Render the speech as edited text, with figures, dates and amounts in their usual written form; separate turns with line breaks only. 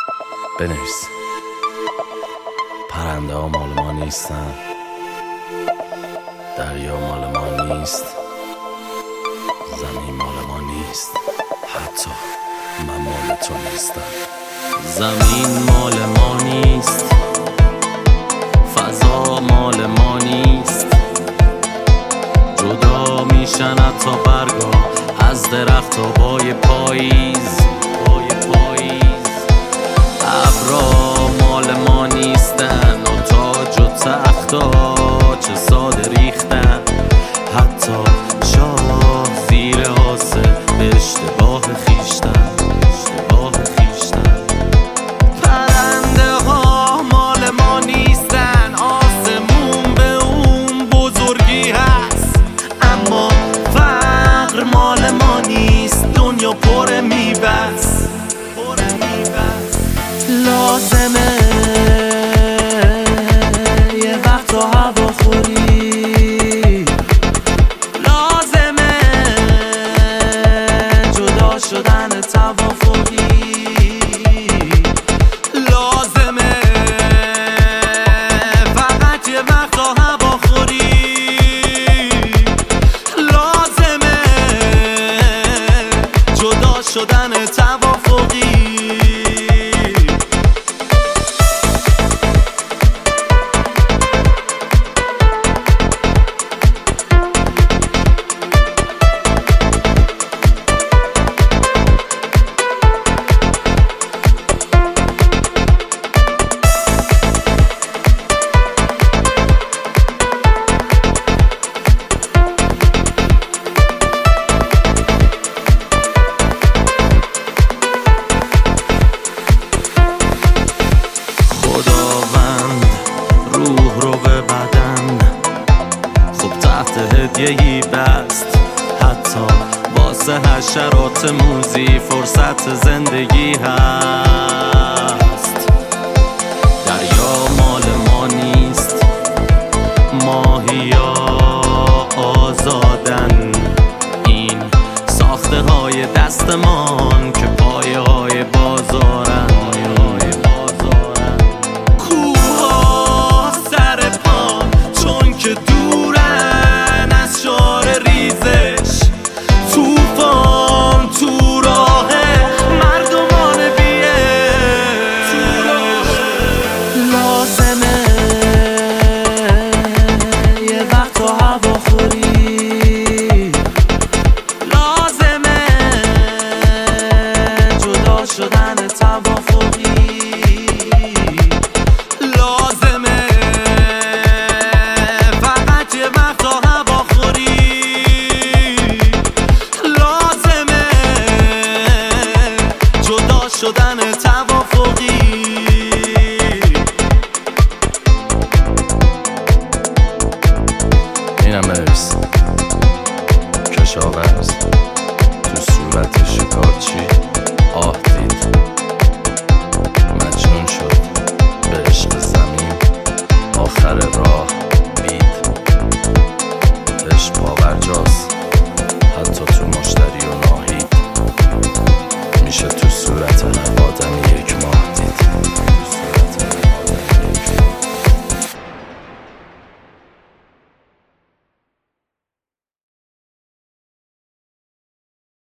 بنویس. پرنده ها مال ما نیستن، دریا مال ما نیست، زمین مال ما نیست، حتی من مال تو نیستم. زمین مال ما نیست، فضا مال ما نیست، جدا میشن حتی برگا از درخت های پاییز. ابرا مال ما نیستن و تاج و تختا چه ساده ریختن، حتی شاه زیر آسه به اشتباه خیشتن. پرنده ها مال ما نیستن، آسمون به اون بزرگی هست، اما فقر مال ما نیست، دنیا پر میبست. لازمه یه وقت تو هوا خوری، لازمه جدا شدن توافقی، لازمه فقط یه وقت تو هوا خوری، لازمه جدا شدن توافقی. هدیه‌ای بست، حتی واسه حشرات موذی فرصت زندگی هست. دریا مال ما نیست، ماهیا آزادن، این ساخته های دستمان که پایه های بازارن. کوها سر پان چون که دورن از شعار ریزش، توفان تو راه مردمان بیه. لازمه یه وقت تو هوا خوری، لازمه جدا شدن توافقی، لازمه فقط یه وقت تو هوا خوری، لازمه جدا شدن توافقی.